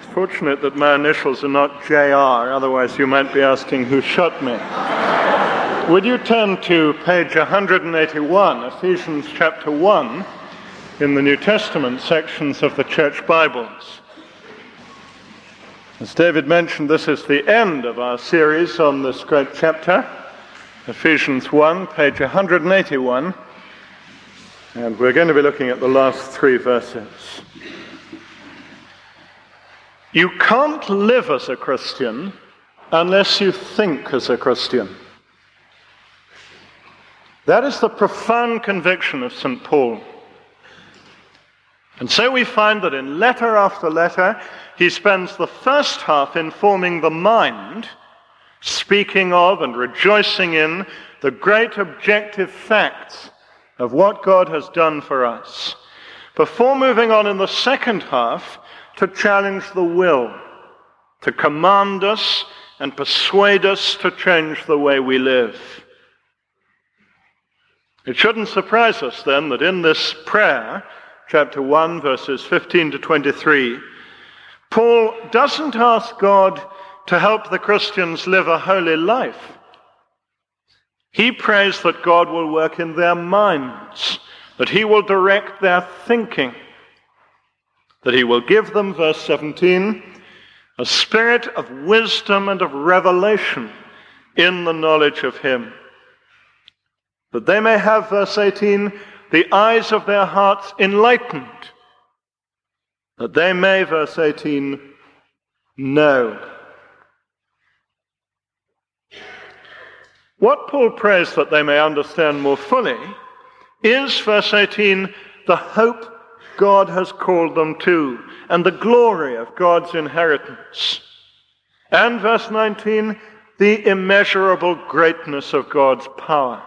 fortunate that my initials are not JR, otherwise you might be asking who shot me. Would you turn to page 181, Ephesians chapter 1, in the New Testament sections of the Church Bibles. As David mentioned, this is the end of our series on this great chapter, Ephesians 1, page 181, and we're going to be looking at the last three verses. You can't live as a Christian unless you think as a Christian. That is the profound conviction of St. Paul. And so we find that in letter after letter, he spends the first half informing the mind, speaking of and rejoicing in the great objective facts of what God has done for us, before moving on in the second half to challenge the will, to command us and persuade us to change the way we live. It shouldn't surprise us then that in this prayer, chapter 1, verses 15 to 23, Paul doesn't ask God to help the Christians live a holy life. He prays that God will work in their minds, that he will direct their thinking, that he will give them, verse 17, a spirit of wisdom and of revelation in the knowledge of him, that they may have, verse 18, the eyes of their hearts enlightened, that they may, verse 18, know. What Paul prays that they may understand more fully is, verse 18, the hope God has called them to, and the glory of God's inheritance. And, verse 19, the immeasurable greatness of God's power.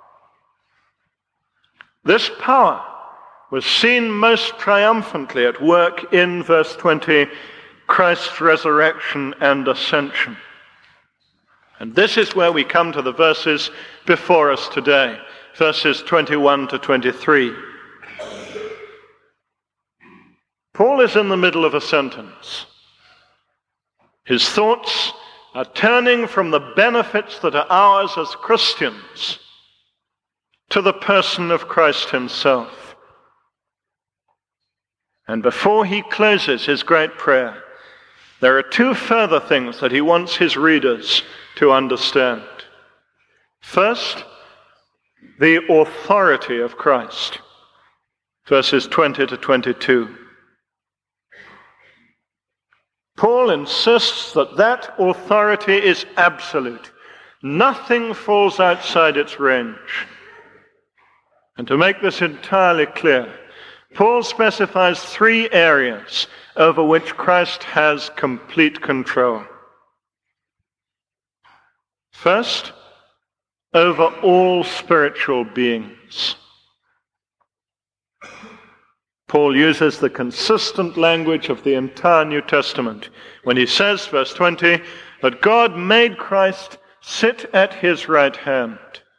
This power was seen most triumphantly at work in, verse 20, Christ's resurrection and ascension. And this is where we come to the verses before us today, verses 21 to 23. Paul is in the middle of a sentence. His thoughts are turning from the benefits that are ours as Christians to the person of Christ himself. And before he closes his great prayer, there are two further things that he wants his readers to understand. First, the authority of Christ, verses 20 to 22. Paul insists that that authority is absolute. Nothing falls outside its range. And to make this entirely clear, Paul specifies three areas over which Christ has complete control. First, over all spiritual beings. Paul uses the consistent language of the entire New Testament when he says, verse 20, that God made Christ sit at his right hand.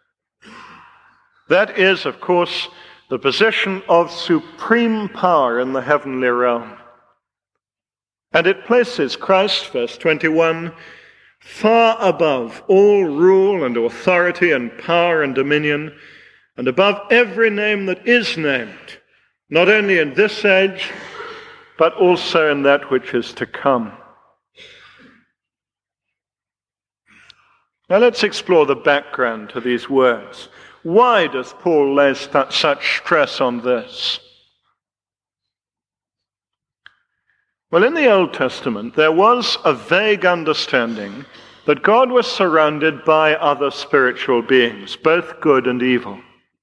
That is, of course, the position of supreme power in the heavenly realm. And it places Christ, verse 21, far above all rule and authority and power and dominion, and above every name that is named, not only in this age, but also in that which is to come. Now let's explore the background to these words. Why does Paul lay such stress on this? Well, in the Old Testament, there was a vague understanding that God was surrounded by other spiritual beings, both good and evil.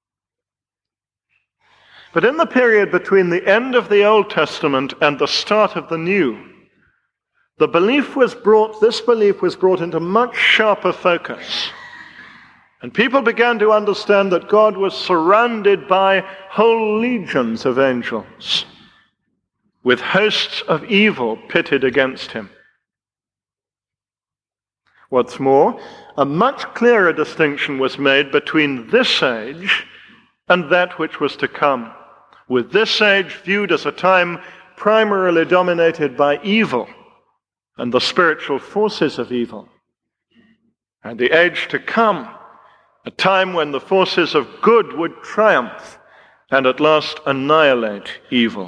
But in the period between the end of the Old Testament and the start of the New, this belief was brought into much sharper focus. And people began to understand that God was surrounded by whole legions of angels, with hosts of evil pitted against him. What's more, a much clearer distinction was made between this age and that which was to come, with this age viewed as a time primarily dominated by evil, and the spiritual forces of evil, and the age to come, a time when the forces of good would triumph and at last annihilate evil.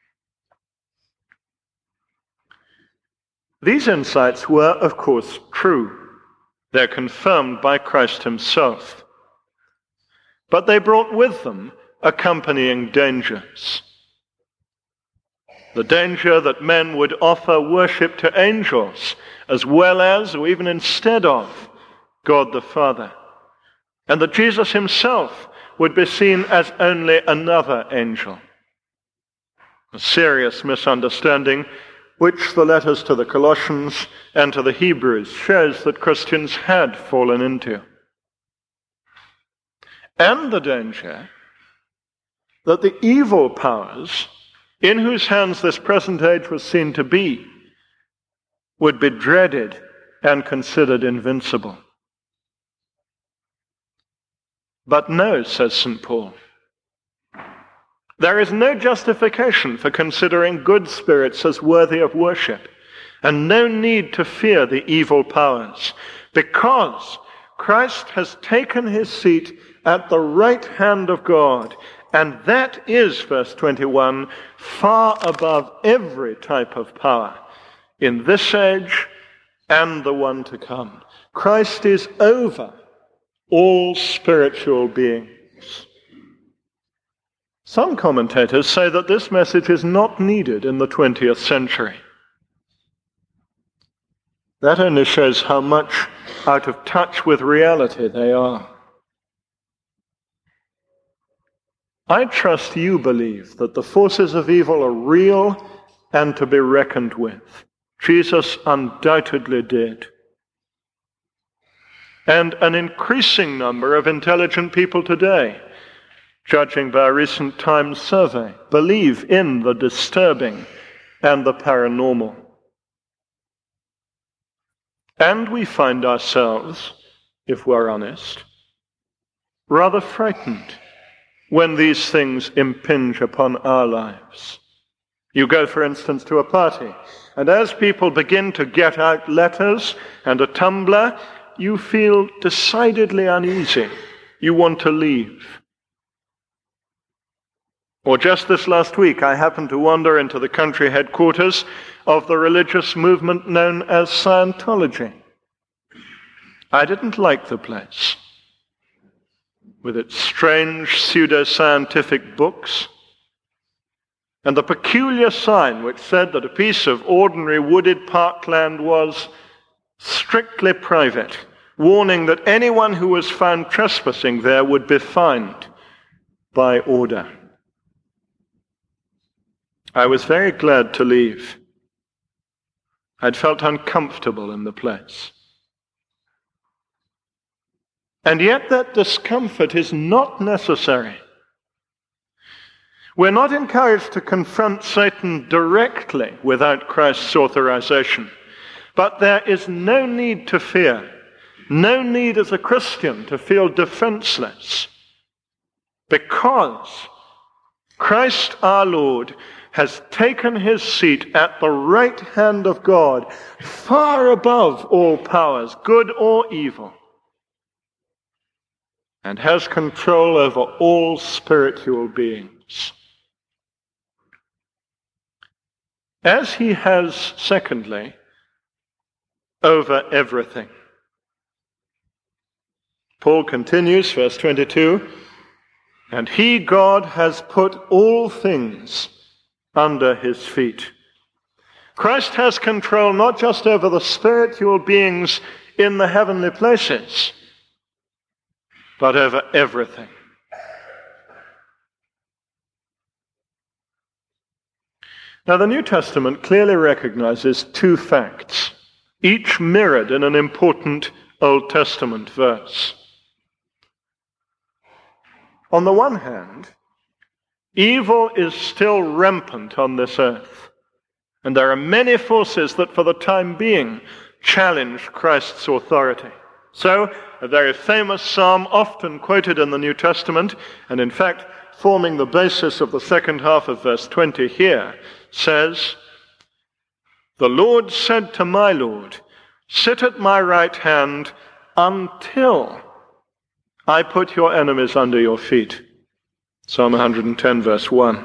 These insights were, of course, true. They're confirmed by Christ himself. But they brought with them accompanying dangers. The danger that men would offer worship to angels as well as, or even instead of, God the Father. And that Jesus himself would be seen as only another angel. A serious misunderstanding which the letters to the Colossians and to the Hebrews shows that Christians had fallen into. And the danger that the evil powers in whose hands this present age was seen to be would be dreaded and considered invincible. But no, says St. Paul, there is no justification for considering good spirits as worthy of worship, and no need to fear the evil powers, because Christ has taken his seat at the right hand of God, and that is, verse 21, far above every type of power in this age and the one to come. Christ is over all spiritual beings. Some commentators say that this message is not needed in the 20th century. That only shows how much out of touch with reality they are. I trust you believe that the forces of evil are real and to be reckoned with. Jesus undoubtedly did. And an increasing number of intelligent people today, judging by a recent Times survey, believe in the disturbing and the paranormal. And we find ourselves, if we're honest, rather frightened when these things impinge upon our lives. You go, for instance, to a party, and as people begin to get out letters and a tumbler, you feel decidedly uneasy. You want to leave. Or just this last week, I happened to wander into the country headquarters of the religious movement known as Scientology. I didn't like the place, with its strange pseudo-scientific books, and the peculiar sign which said that a piece of ordinary wooded parkland was strictly private, warning that anyone who was found trespassing there would be fined by order. I was very glad to leave. I'd felt uncomfortable in the place. And yet that discomfort is not necessary. We're not encouraged to confront Satan directly without Christ's authorization. But there is no need to fear, no need as a Christian to feel defenseless, because Christ our Lord has taken his seat at the right hand of God, far above all powers, good or evil, and has control over all spiritual beings. As he has, secondly, over everything. Paul continues, verse 22, and he, God, has put all things under his feet. Christ has control not just over the spiritual beings in the heavenly places, but over everything. Now, the New Testament clearly recognizes two facts, each mirrored in an important Old Testament verse. On the one hand, evil is still rampant on this earth, and there are many forces that for the time being challenge Christ's authority. So, a very famous psalm often quoted in the New Testament, and in fact forming the basis of the second half of verse 20 here, says, The Lord said to my Lord, sit at my right hand until I put your enemies under your feet. Psalm 110, verse 1.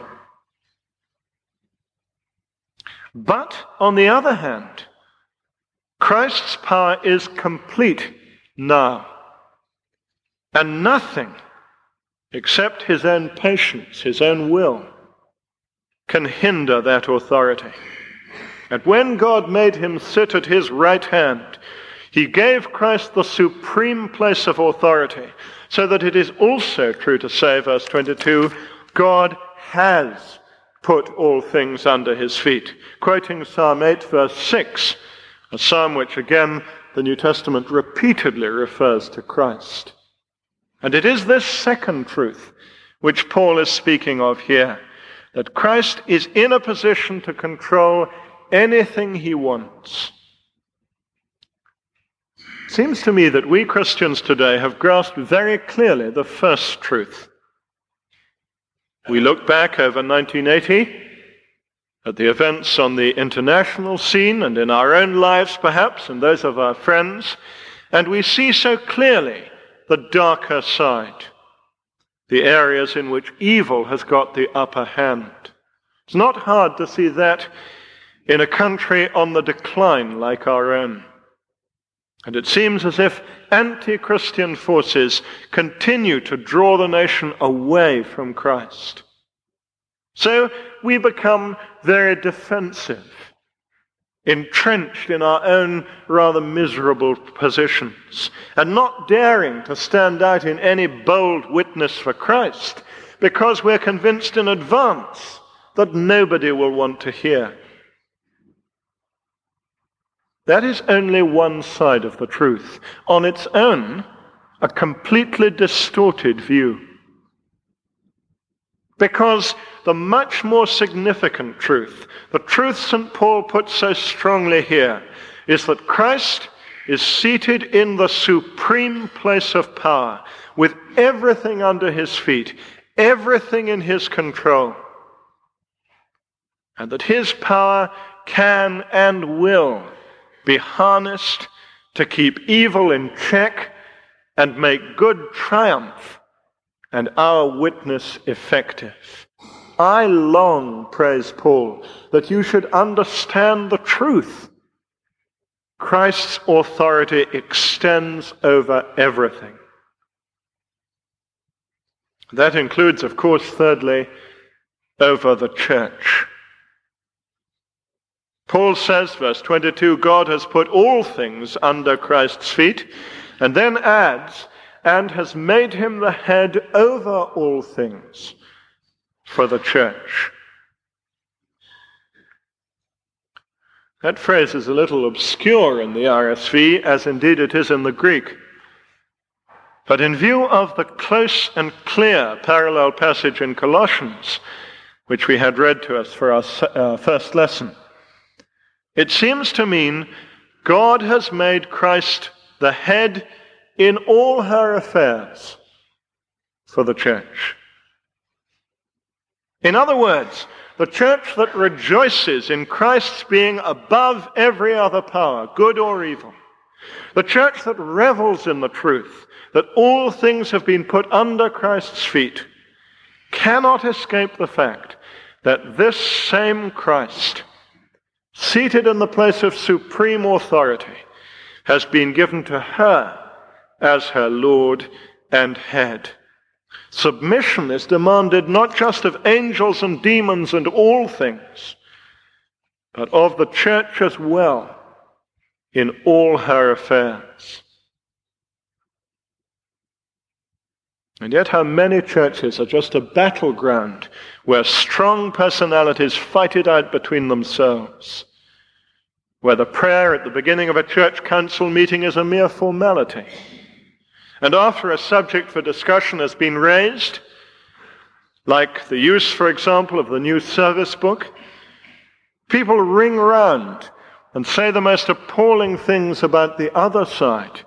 But, on the other hand, Christ's power is complete now, and nothing except his own patience, his own will, can hinder that authority. And when God made him sit at his right hand, he gave Christ the supreme place of authority, so that it is also true to say, verse 22, God has put all things under his feet. Quoting Psalm 8, verse 6, a psalm which, again, the New Testament repeatedly refers to Christ. And it is this second truth which Paul is speaking of here, that Christ is in a position to control anything he wants. It seems to me that we Christians today have grasped very clearly the first truth. We look back over 1980 at the events on the international scene and in our own lives perhaps, and those of our friends, and we see so clearly the darker side, the areas in which evil has got the upper hand. It's not hard to see that in a country on the decline like our own. And it seems as if anti-Christian forces continue to draw the nation away from Christ. So we become very defensive, entrenched in our own rather miserable positions, and not daring to stand out in any bold witness for Christ, because we're convinced in advance that nobody will want to hear. That is only one side of the truth. On its own, a completely distorted view. Because the much more significant truth, the truth St. Paul puts so strongly here, is that Christ is seated in the supreme place of power, with everything under his feet, everything in his control, and that his power can and will be harnessed to keep evil in check and make good triumph and our witness effective. I long, prays Paul, that you should understand the truth. Christ's authority extends over everything. That includes, of course, thirdly, over the church. Paul says, verse 22, God has put all things under Christ's feet, and then adds, and has made him the head over all things for the church. That phrase is a little obscure in the RSV, as indeed it is in the Greek. But in view of the close and clear parallel passage in Colossians, which we had read to us for our first lesson, it seems to mean God has made Christ the head in all her affairs for the church. In other words, the church that rejoices in Christ's being above every other power, good or evil, the church that revels in the truth that all things have been put under Christ's feet, cannot escape the fact that this same Christ, seated in the place of supreme authority, has been given to her as her Lord and head. Submission is demanded not just of angels and demons and all things, but of the church as well in all her affairs. And yet how many churches are just a battleground where strong personalities fight it out between themselves, where the prayer at the beginning of a church council meeting is a mere formality. And after a subject for discussion has been raised, like the use, for example, of the new service book, people ring round and say the most appalling things about the other side,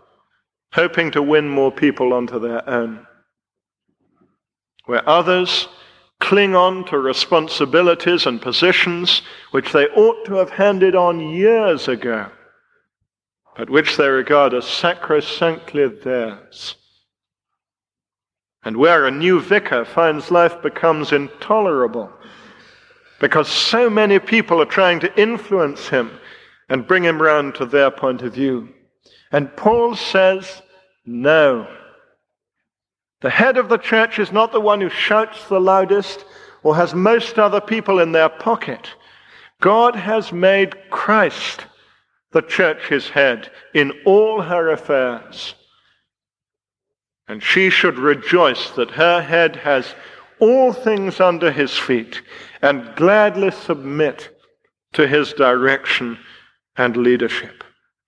hoping to win more people onto their own. Where others cling on to responsibilities and positions which they ought to have handed on years ago, but which they regard as sacrosanctly theirs. And where a new vicar finds life becomes intolerable, because so many people are trying to influence him and bring him round to their point of view. And Paul says, no. The head of the church is not the one who shouts the loudest or has most other people in their pocket. God has made Christ the church his head in all her affairs. And she should rejoice that her head has all things under his feet and gladly submit to his direction and leadership.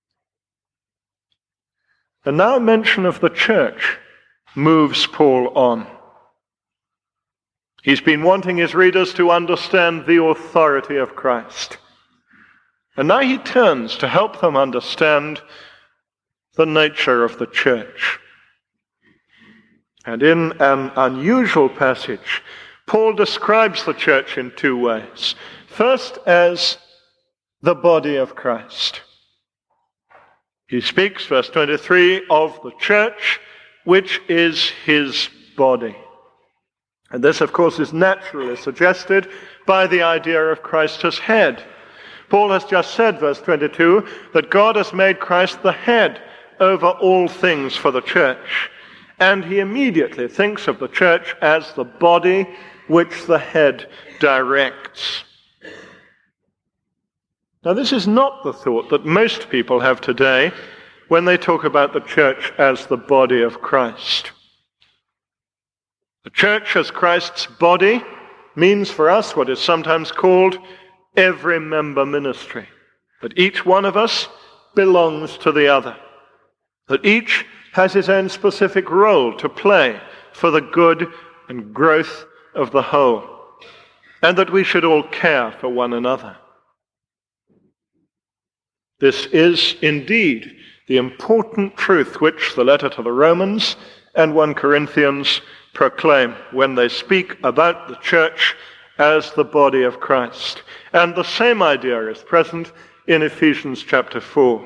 The now mention of the church moves Paul on. He's been wanting his readers to understand the authority of Christ. And now he turns to help them understand the nature of the church. And in an unusual passage, Paul describes the church in two ways. First, as the body of Christ. He speaks, verse 23, of the church, which is his body. And this, of course, is naturally suggested by the idea of Christ as head. Paul has just said, verse 22, that God has made Christ the head over all things for the church. And he immediately thinks of the church as the body which the head directs. Now, this is not the thought that most people have today when they talk about the church as the body of Christ. The church as Christ's body means for us what is sometimes called every member ministry, that each one of us belongs to the other, that each has his own specific role to play for the good and growth of the whole, and that we should all care for one another. This is indeed the important truth which the letter to the Romans and 1 Corinthians proclaim when they speak about the church as the body of Christ. And the same idea is present in Ephesians chapter 4.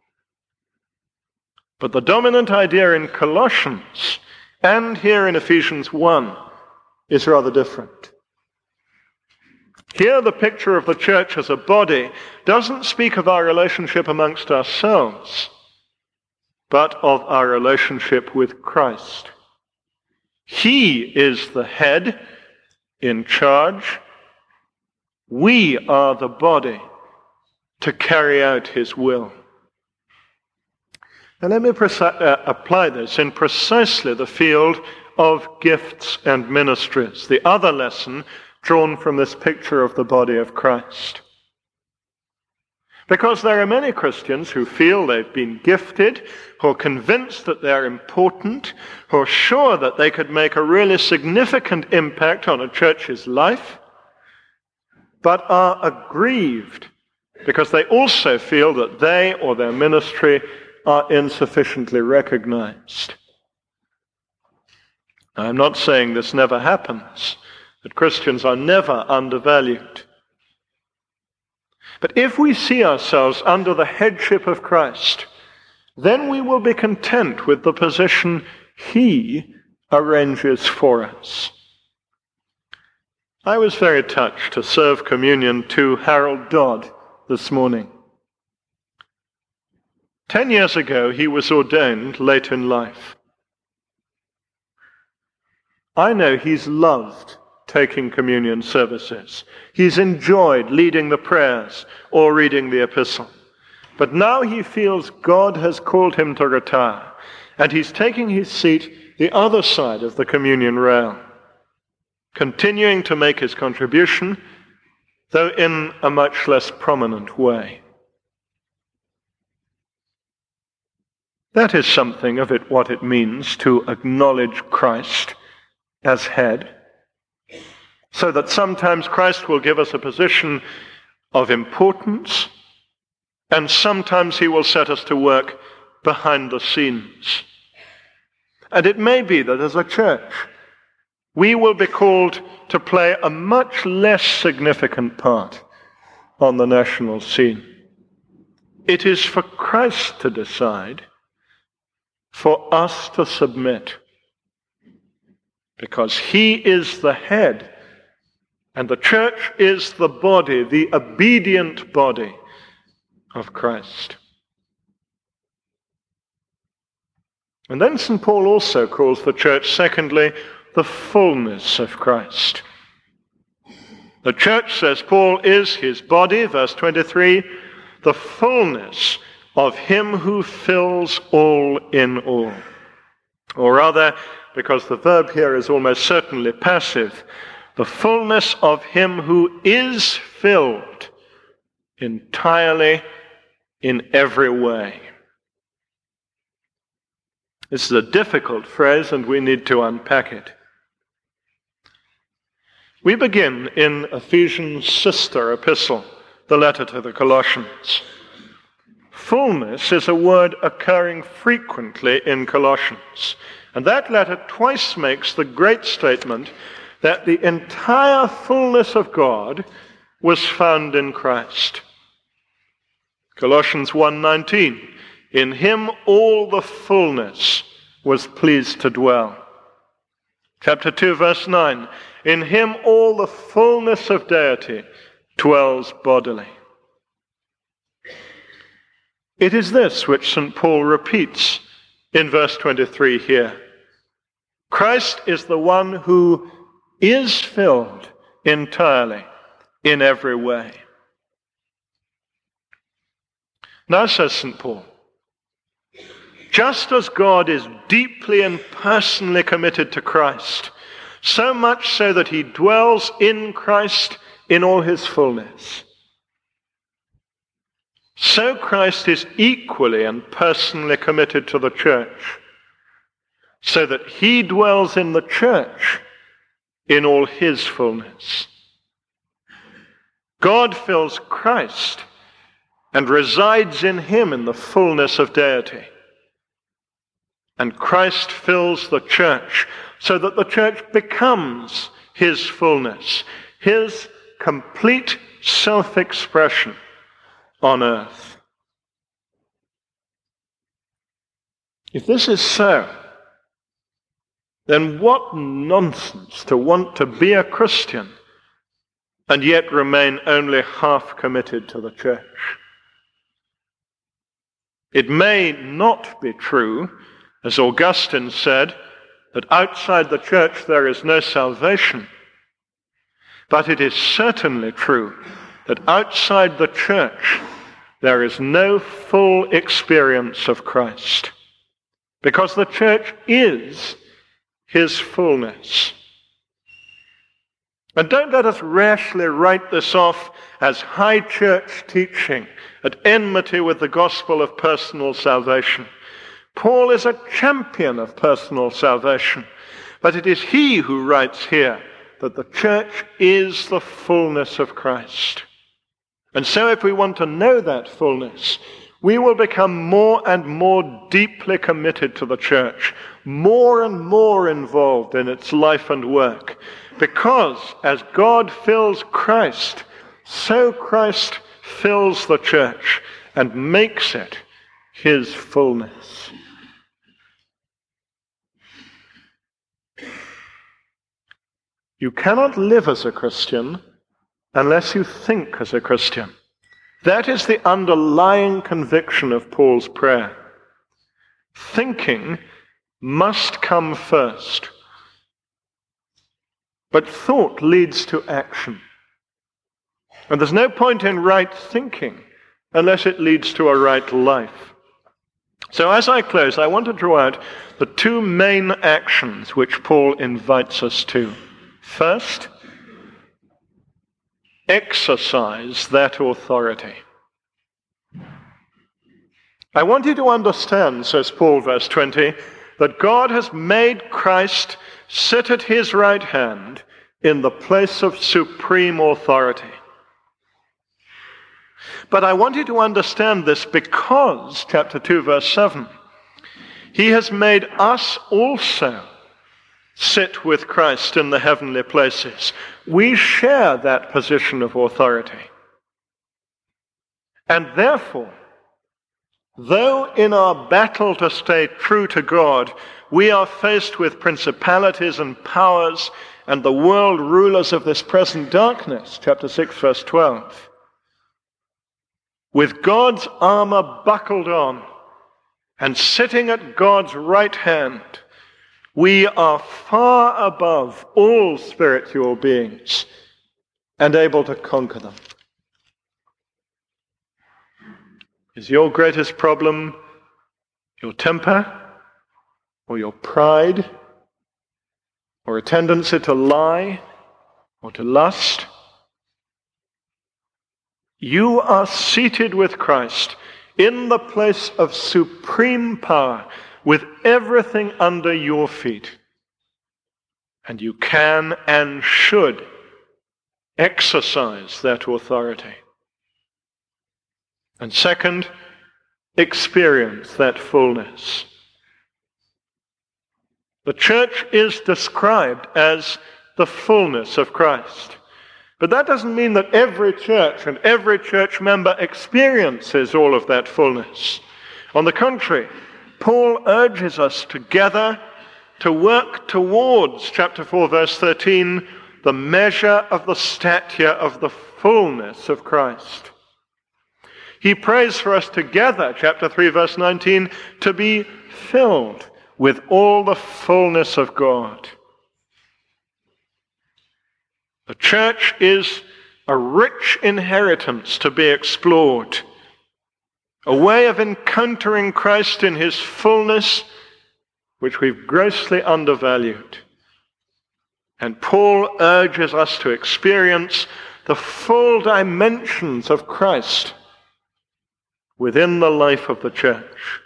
But the dominant idea in Colossians and here in Ephesians 1 is rather different. Here the picture of the church as a body doesn't speak of our relationship amongst ourselves, but of our relationship with Christ. He is the head in charge. We are the body to carry out his will. And let me apply this in precisely the field of gifts and ministries, the other lesson drawn from this picture of the body of Christ. Because there are many Christians who feel they've been gifted, who are convinced that they're important, who are sure that they could make a really significant impact on a church's life, but are aggrieved because they also feel that they or their ministry are insufficiently recognized. I'm not saying this never happens, that Christians are never undervalued. But if we see ourselves under the headship of Christ, then we will be content with the position he arranges for us. I was very touched to serve communion to Harold Dodd this morning. 10 years ago, he was ordained late in life. I know he's loved taking communion services. He's enjoyed leading the prayers or reading the epistle. But now he feels God has called him to retire, and he's taking his seat the other side of the communion rail, continuing to make his contribution, though in a much less prominent way. That is something of it, what it means to acknowledge Christ as head, so that sometimes Christ will give us a position of importance, and sometimes he will set us to work behind the scenes. And it may be that as a church, we will be called to play a much less significant part on the national scene. It is for Christ to decide, for us to submit, because he is the head, and the church is the body, the obedient body of Christ. And then St. Paul also calls the church, secondly, the fullness of Christ. The church, says Paul, is his body, verse 23, the fullness of him who fills all in all. Or rather, because the verb here is almost certainly passive, the fullness of him who is filled entirely in every way. This is a difficult phrase, and we need to unpack it. We begin in Ephesians' sister epistle, the letter to the Colossians. Fullness is a word occurring frequently in Colossians, and that letter twice makes the great statement that the entire fullness of God was found in Christ. Colossians 1:19, in him all the fullness was pleased to dwell. Chapter 2, verse 9, in him all the fullness of deity dwells bodily. It is this which St. Paul repeats in verse 23 here. Christ is the one who is filled entirely in every way. Now, says St. Paul, just as God is deeply and personally committed to Christ, so much so that he dwells in Christ in all his fullness, so Christ is equally and personally committed to the church, so that he dwells in the church in all his fullness. God fills Christ and resides in him in the fullness of deity. And Christ fills the church so that the church becomes his fullness, his complete self-expression on earth. If this is so, then what nonsense to want to be a Christian and yet remain only half committed to the church. It may not be true, as Augustine said, that outside the church there is no salvation, but it is certainly true that outside the church there is no full experience of Christ, because the church is his fullness. And don't let us rashly write this off as high church teaching at enmity with the gospel of personal salvation. Paul is a champion of personal salvation, but it is he who writes here that the church is the fullness of Christ. And so if we want to know that fullness, we will become more and more deeply committed to the church, more and more involved in its life and work, because as God fills Christ, so Christ fills the church and makes it his fullness. You cannot live as a Christian unless you think as a Christian. That is the underlying conviction of Paul's prayer. Thinking must come first. But thought leads to action. And there's no point in right thinking unless it leads to a right life. So as I close, I want to draw out the two main actions which Paul invites us to. First, exercise that authority. I want you to understand, says Paul, verse 20, that God has made Christ sit at his right hand in the place of supreme authority. But I want you to understand this because, chapter 2, verse 7, he has made us also sit with Christ in the heavenly places. We share that position of authority. And therefore, though in our battle to stay true to God, we are faced with principalities and powers and the world rulers of this present darkness, chapter 6, verse 12. With God's armor buckled on and sitting at God's right hand, we are far above all spiritual beings and able to conquer them. Is your greatest problem your temper, or your pride, or a tendency to lie, or to lust? You are seated with Christ in the place of supreme power, with everything under your feet. And you can and should exercise that authority. And second, experience that fullness. The church is described as the fullness of Christ. But that doesn't mean that every church and every church member experiences all of that fullness. On the contrary, Paul urges us together to work towards, chapter 4, verse 13, the measure of the stature of the fullness of Christ. He prays for us together, chapter 3, verse 19, to be filled with all the fullness of God. The church is a rich inheritance to be explored, a way of encountering Christ in his fullness, which we've grossly undervalued. And Paul urges us to experience the full dimensions of Christ within the life of the church.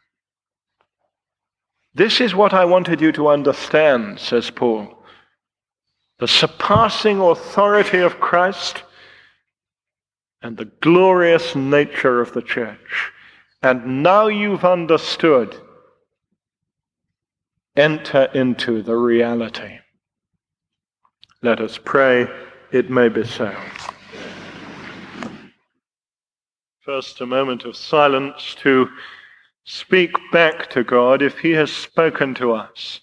This is what I wanted you to understand, says Paul. The surpassing authority of Christ and the glorious nature of the church. And now you've understood, enter into the reality. Let us pray it may be so. First, a moment of silence to speak back to God if he has spoken to us.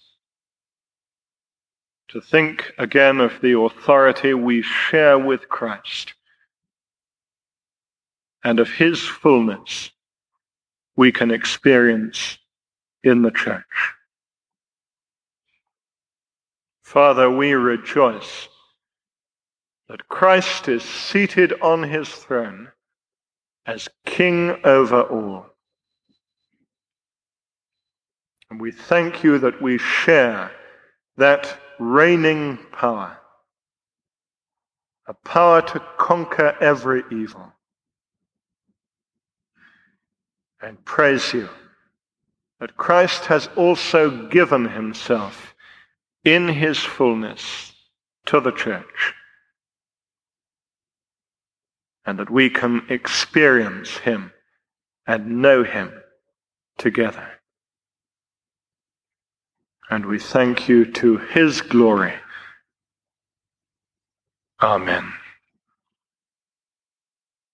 To think again of the authority we share with Christ and of his fullness we can experience in the church. Father, we rejoice that Christ is seated on his throne as King over all. And we thank you that we share that reigning power, a power to conquer every evil. And praise you that Christ has also given himself in his fullness to the church, and that we can experience him and know him together. And we thank you to his glory. Amen.